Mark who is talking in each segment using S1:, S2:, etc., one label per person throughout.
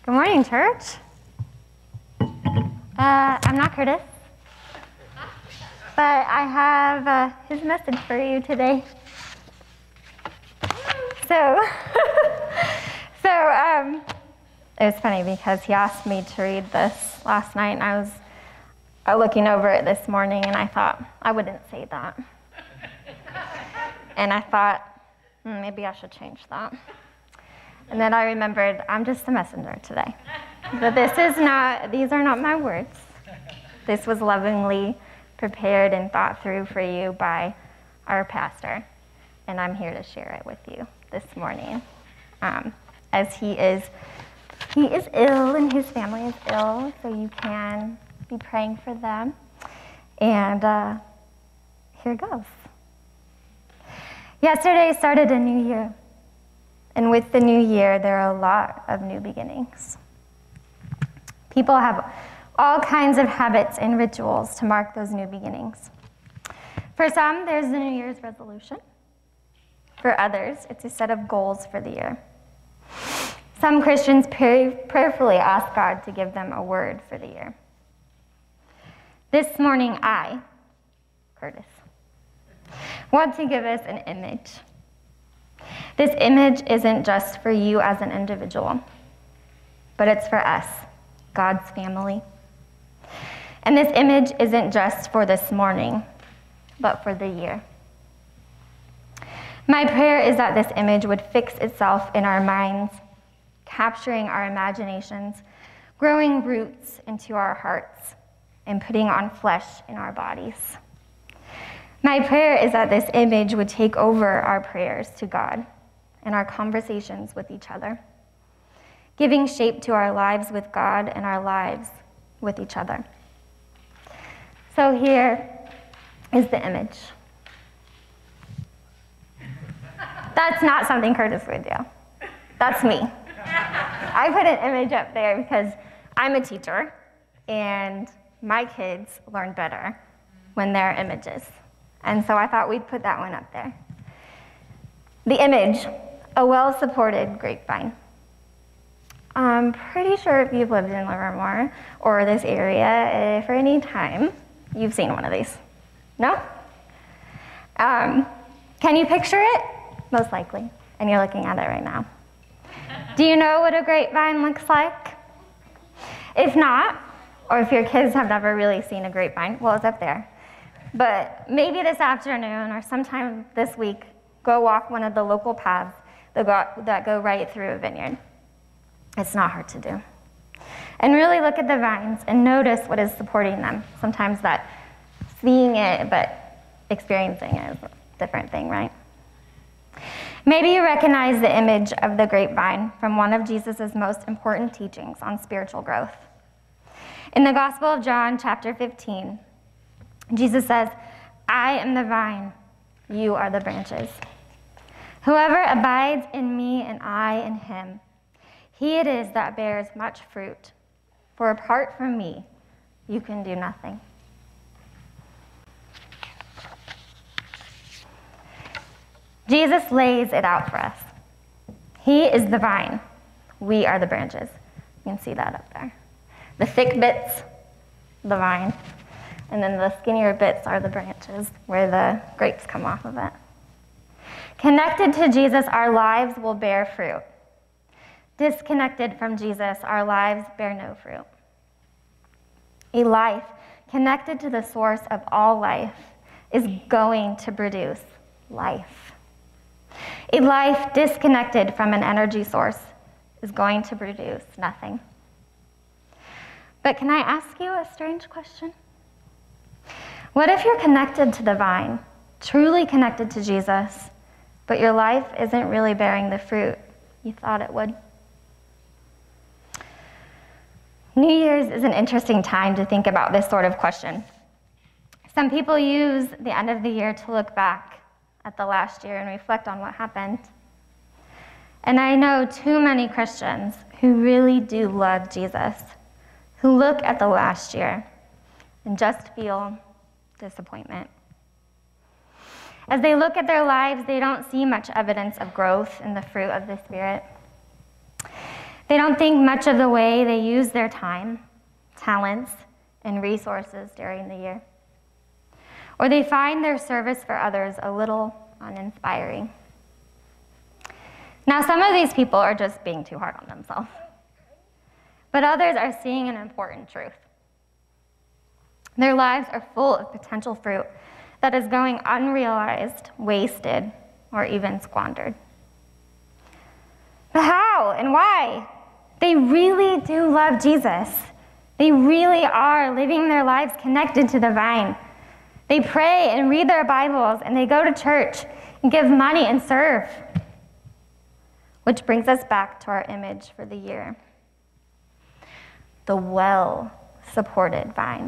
S1: Good morning, church. I'm not Curtis, but I have his message for you today. So it was funny because he asked me to read this last night, and I was looking over it this morning, and I thought, I wouldn't say that. And I thought, maybe I should change that. And then I remembered, I'm just the messenger today. But these are not my words. This was lovingly prepared and thought through for you by our pastor. And I'm here to share it with you this morning. As he is ill and his family is ill, so you can be praying for them. And here goes. Yesterday started a new year. And with the new year, there are a lot of new beginnings. People have all kinds of habits and rituals to mark those new beginnings. For some, there's the New Year's resolution. For others, it's a set of goals for the year. Some Christians prayerfully ask God to give them a word for the year. This morning, I, Curtis, want to give us an image. This image isn't just for you as an individual, but it's for us, God's family. And this image isn't just for this morning, but for the year. My prayer is that this image would fix itself in our minds, capturing our imaginations, growing roots into our hearts, and putting on flesh in our bodies. My prayer is that this image would take over our prayers to God and our conversations with each other, giving shape to our lives with God and our lives with each other. So here is the image. That's not something Curtis would do. That's me. I put an image up there because I'm a teacher, and my kids learn better when there are images. And so I thought we'd put that one up there. The image, a well-supported grapevine. I'm pretty sure if you've lived in Livermore or this area for any time, you've seen one of these. No? Can you picture it? Most likely. And you're looking at it right now. Do you know what a grapevine looks like? If not, or if your kids have never really seen a grapevine, well, it's up there. But maybe this afternoon or sometime this week, go walk one of the local paths that go right through a vineyard. It's not hard to do. And really look at the vines and notice what is supporting them. Sometimes that seeing it but experiencing it is a different thing, right? Maybe you recognize the image of the grapevine from one of Jesus' most important teachings on spiritual growth. In the Gospel of John, chapter 15, Jesus says, I am the vine, you are the branches. Whoever abides in me and I in him, he it is that bears much fruit. For apart from me, you can do nothing. Jesus lays it out for us. He is the vine. We are the branches. You can see that up there. The thick bits, the vine. And then the skinnier bits are the branches where the grapes come off of it. Connected to Jesus, our lives will bear fruit. Disconnected from Jesus, our lives bear no fruit. A life connected to the source of all life is going to produce life. A life disconnected from an energy source is going to produce nothing. But can I ask you a strange question? What if you're connected to the vine, truly connected to Jesus, but your life isn't really bearing the fruit you thought it would? New Year's is an interesting time to think about this sort of question. Some people use the end of the year to look back at the last year and reflect on what happened. And I know too many Christians who really do love Jesus, who look at the last year and just feel disappointment. As they look at their lives, they don't see much evidence of growth in the fruit of the Spirit. They don't think much of the way they use their time, talents, and resources during the year. Or they find their service for others a little uninspiring. Now, some of these people are just being too hard on themselves, but others are seeing an important truth. Their lives are full of potential fruit that is going unrealized, wasted, or even squandered. But how and why? They really do love Jesus. They really are living their lives connected to the vine. They pray and read their Bibles, and they go to church and give money and serve. Which brings us back to our image for the year. The well-supported vine.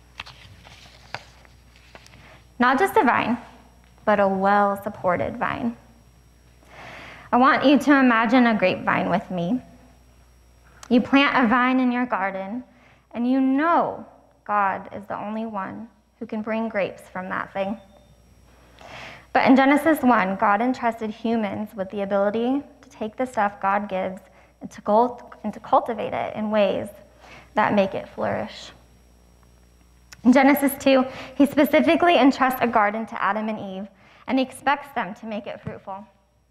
S1: Not just a vine, but a well-supported vine. I want you to imagine a grapevine with me. You plant a vine in your garden, and you know God is the only one who can bring grapes from that thing. But in Genesis 1, God entrusted humans with the ability to take the stuff God gives and to cultivate it in ways that make it flourish. In Genesis 2, he specifically entrusts a garden to Adam and Eve, and he expects them to make it fruitful.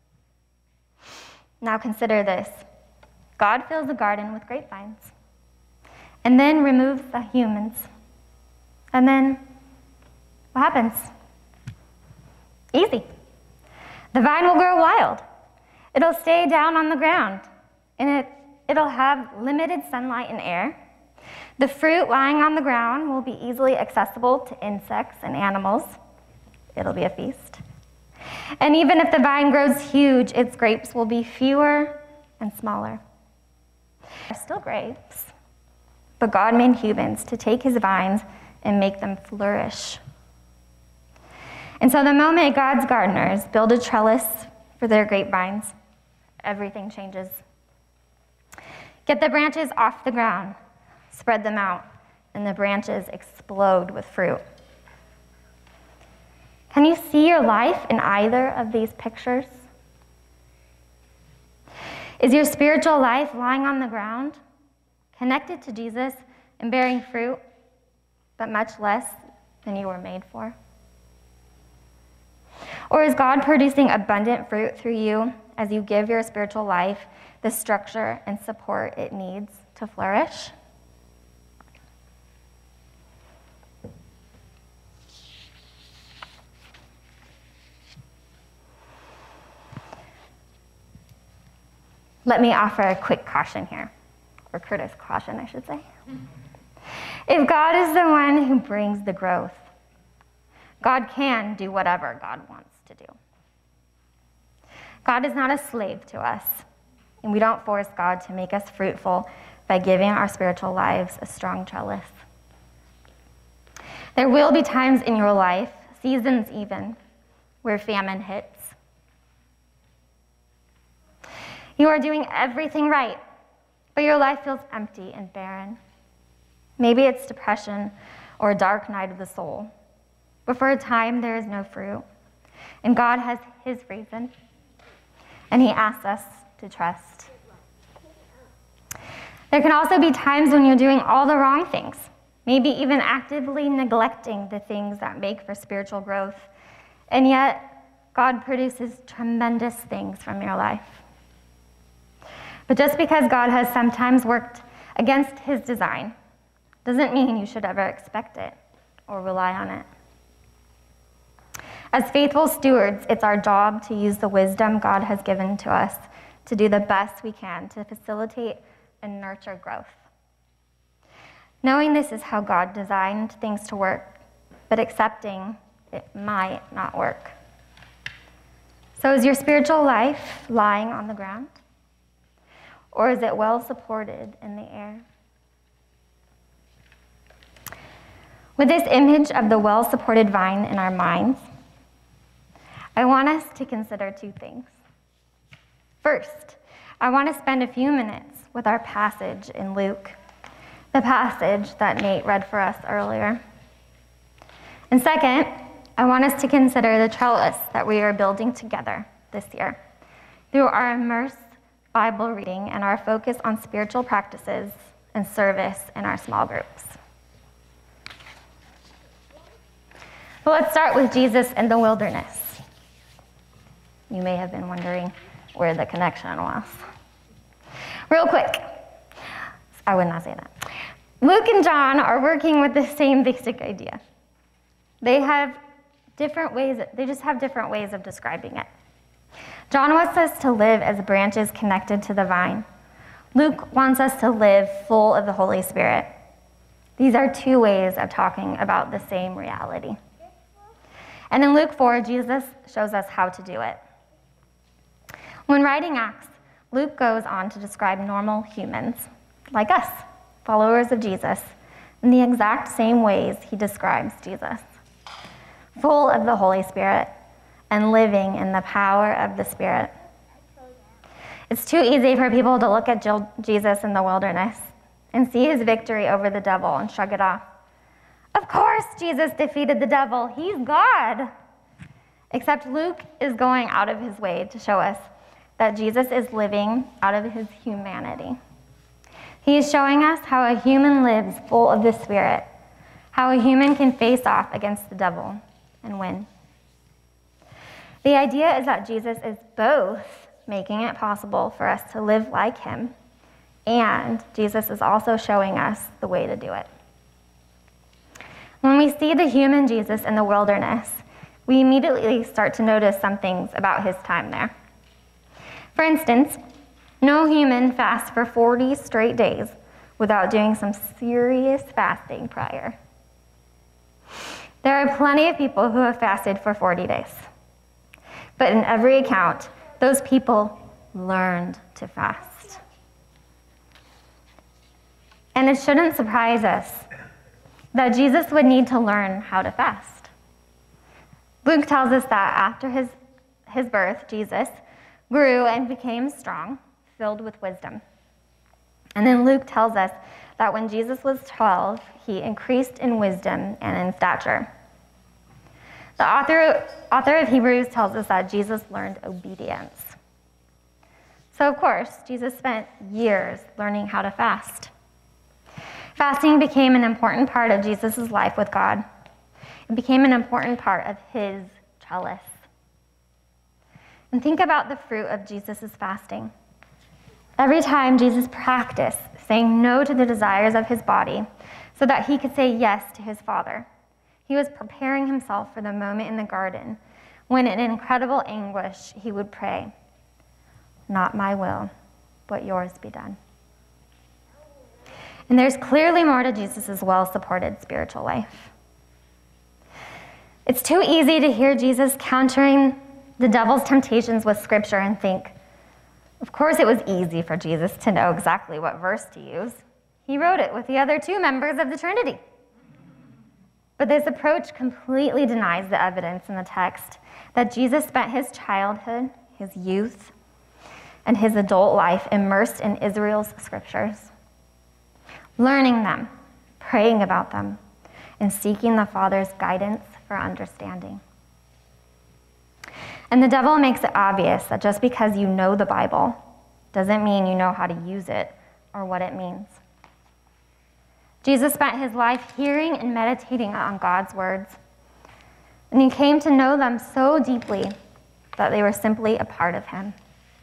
S1: Now consider this. God fills the garden with grapevines, and then removes the humans. And then, what happens? Easy. The vine will grow wild. It'll stay down on the ground, and it'll have limited sunlight and air. The fruit lying on the ground will be easily accessible to insects and animals. It'll be a feast. And even if the vine grows huge, its grapes will be fewer and smaller. They're still grapes, but God made humans to take his vines and make them flourish. And so the moment God's gardeners build a trellis for their grapevines, everything changes. Get the branches off the ground, spread them out, and the branches explode with fruit. Can you see your life in either of these pictures? Is your spiritual life lying on the ground, connected to Jesus and bearing fruit, but much less than you were made for? Or is God producing abundant fruit through you as you give your spiritual life the structure and support it needs to flourish? Let me offer a quick caution here, or courteous caution, I should say. If God is the one who brings the growth, God can do whatever God wants to do. God is not a slave to us, and we don't force God to make us fruitful by giving our spiritual lives a strong trellis. There will be times in your life, seasons even, where famine hits. You are doing everything right, but your life feels empty and barren. Maybe it's depression or a dark night of the soul. But for a time, there is no fruit. And God has his reason. And he asks us to trust. There can also be times when you're doing all the wrong things, maybe even actively neglecting the things that make for spiritual growth. And yet, God produces tremendous things from your life. But just because God has sometimes worked against his design doesn't mean you should ever expect it or rely on it. As faithful stewards, it's our job to use the wisdom God has given to us to do the best we can to facilitate and nurture growth. Knowing this is how God designed things to work, but accepting it might not work. So is your spiritual life lying on the ground? Or is it well supported in the air? With this image of the well-supported vine in our minds, I want us to consider two things. First, I want to spend a few minutes with our passage in Luke, the passage that Nate read for us earlier. And second, I want us to consider the trellis that we are building together this year through our Immerse Bible reading, and our focus on spiritual practices and service in our small groups. Well, let's start with Jesus in the wilderness. You may have been wondering where the connection was. Real quick, I would not say that. Luke and John are working with the same basic idea. They have different ways, they just have different ways of describing it. John wants us to live as branches connected to the vine. Luke wants us to live full of the Holy Spirit. These are two ways of talking about the same reality. And in Luke 4, Jesus shows us how to do it. When writing Acts, Luke goes on to describe normal humans, like us, followers of Jesus, in the exact same ways he describes Jesus, full of the Holy Spirit and living in the power of the Spirit. It's too easy for people to look at Jesus in the wilderness and see his victory over the devil and shrug it off. Of course, Jesus defeated the devil. He's God. Except Luke is going out of his way to show us that Jesus is living out of his humanity. He is showing us how a human lives full of the Spirit, how a human can face off against the devil and win. The idea is that Jesus is both making it possible for us to live like him, and Jesus is also showing us the way to do it. When we see the human Jesus in the wilderness, we immediately start to notice some things about his time there. For instance, no human fasts for 40 straight days without doing some serious fasting prior. There are plenty of people who have fasted for 40 days. But in every account, those people learned to fast. And it shouldn't surprise us that Jesus would need to learn how to fast. Luke tells us that after his birth, Jesus grew and became strong, filled with wisdom. And then Luke tells us that when Jesus was 12, he increased in wisdom and in stature. The author of Hebrews tells us that Jesus learned obedience. So of course, Jesus spent years learning how to fast. Fasting became an important part of Jesus' life with God. It became an important part of his chalice. And think about the fruit of Jesus' fasting. Every time Jesus practiced saying no to the desires of his body so that he could say yes to his Father, he was preparing himself for the moment in the garden when in incredible anguish he would pray, "Not my will, but yours be done." And there's clearly more to Jesus' well-supported spiritual life. It's too easy to hear Jesus countering the devil's temptations with scripture and think, of course it was easy for Jesus to know exactly what verse to use. He wrote it with the other two members of the Trinity. But this approach completely denies the evidence in the text that Jesus spent his childhood, his youth, and his adult life immersed in Israel's scriptures, learning them, praying about them, and seeking the Father's guidance for understanding. And the devil makes it obvious that just because you know the Bible doesn't mean you know how to use it or what it means. Jesus spent his life hearing and meditating on God's words, and he came to know them so deeply that they were simply a part of him.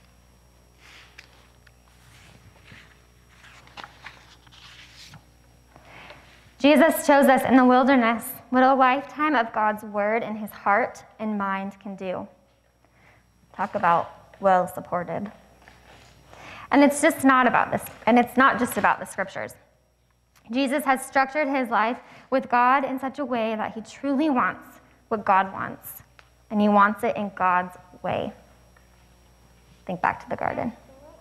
S1: Jesus shows us in the wilderness what a lifetime of God's word in his heart and mind can do. Talk about well-supported. And it's just not about this, and it's not just about the scriptures. Jesus has structured his life with God in such a way that he truly wants what God wants, and he wants it in God's way. Think back to the garden.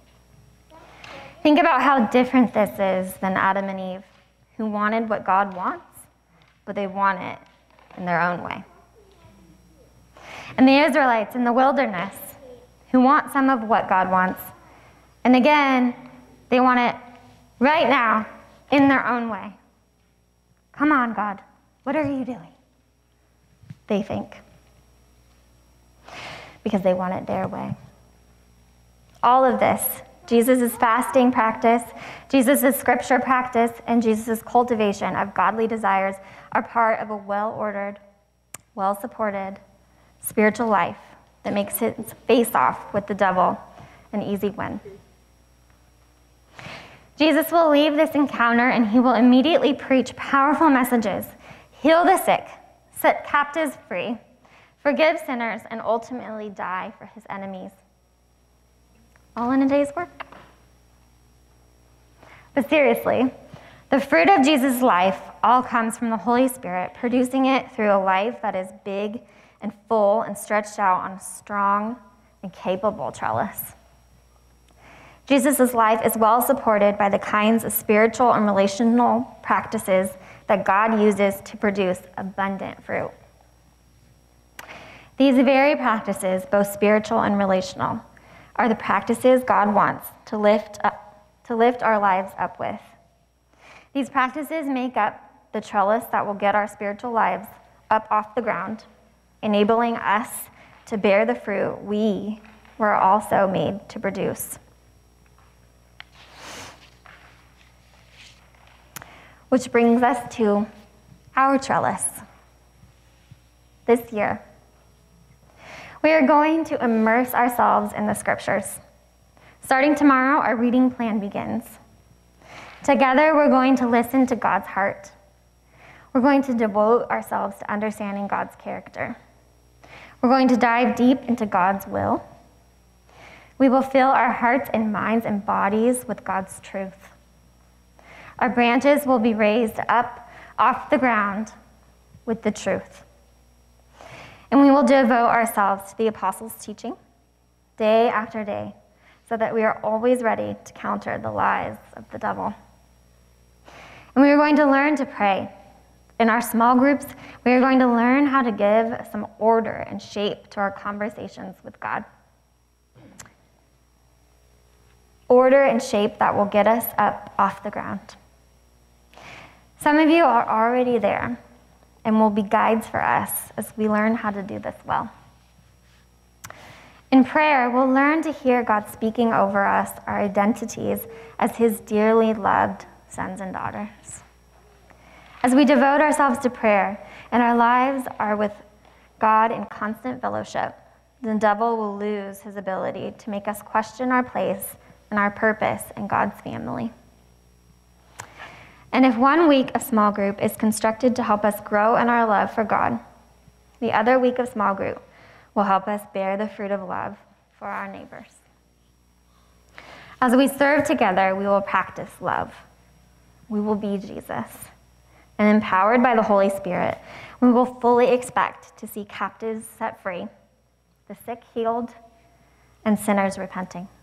S1: Think about how different this is than Adam and Eve, who wanted what God wants, but they want it in their own way. And the Israelites in the wilderness, who want some of what God wants, and again, they want it right now, in their own way. Come on, God, what are you doing? They think. Because they want it their way. All of this Jesus' fasting practice, Jesus' scripture practice, and Jesus' cultivation of godly desires are part of a well-ordered, well-supported spiritual life that makes his face-off with the devil an easy win. Jesus will leave this encounter and he will immediately preach powerful messages, heal the sick, set captives free, forgive sinners, and ultimately die for his enemies. All in a day's work. But seriously, the fruit of Jesus' life all comes from the Holy Spirit, producing it through a life that is big and full and stretched out on a strong and capable trellis. Jesus' life is well supported by the kinds of spiritual and relational practices that God uses to produce abundant fruit. These very practices, both spiritual and relational, are the practices God wants to lift our lives up with. These practices make up the trellis that will get our spiritual lives up off the ground, enabling us to bear the fruit we were also made to produce. Which brings us to our trellis. This year, we are going to immerse ourselves in the scriptures. Starting tomorrow, our reading plan begins. Together, we're going to listen to God's heart. We're going to devote ourselves to understanding God's character. We're going to dive deep into God's will. We will fill our hearts and minds and bodies with God's truth. Our branches will be raised up off the ground with the truth. And we will devote ourselves to the apostles' teaching day after day so that we are always ready to counter the lies of the devil. And we are going to learn to pray. In our small groups, we are going to learn how to give some order and shape to our conversations with God. Order and shape that will get us up off the ground. Some of you are already there and will be guides for us as we learn how to do this well. In prayer, we'll learn to hear God speaking over us our identities as his dearly loved sons and daughters. As we devote ourselves to prayer and our lives are with God in constant fellowship, the devil will lose his ability to make us question our place and our purpose in God's family. And if 1 week of small group is constructed to help us grow in our love for God, the other week of small group will help us bear the fruit of love for our neighbors. As we serve together, we will practice love. We will be Jesus. And empowered by the Holy Spirit, we will fully expect to see captives set free, the sick healed, and sinners repenting.